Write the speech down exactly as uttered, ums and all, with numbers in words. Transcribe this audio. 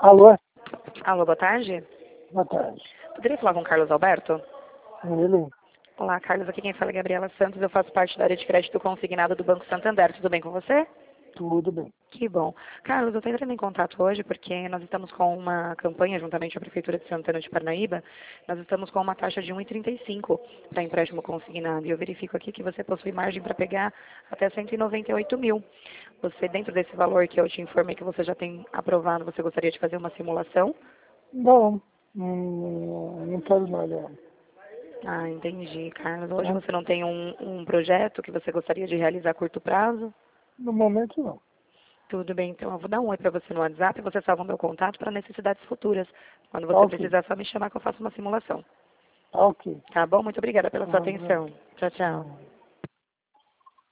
Alô? Alô, boa tarde. Boa tarde. Poderia falar com o Carlos Alberto? Ele? Olá, Carlos. Aqui quem fala é Gabriela Santos. Eu faço parte da área de crédito consignado do Banco Santander. Tudo bem com você? Tudo bem. Que bom. Carlos, eu estou entrando em contato hoje porque nós estamos com uma campanha, juntamente com a Prefeitura de Santana de Parnaíba, nós estamos com uma taxa de um vírgula trinta e cinco para empréstimo consignado. E eu verifico aqui que você possui margem para pegar até cento e noventa e oito mil. Você, dentro desse valor que eu te informei que você já tem aprovado, você gostaria de fazer uma simulação? Não, não, não quero nada. Ah, entendi, Carlos. Hoje Tá? você não tem um, um projeto que você gostaria de realizar a curto prazo? No momento, não. Tudo bem, então eu vou dar um oi para você no WhatsApp e você salva o meu contato para necessidades futuras. Quando Tá você ok. precisar, é só me chamar que eu faço uma simulação. Tá ok. Tá bom? Muito obrigada pela sua Tá, atenção. Tchau, tchau. tá.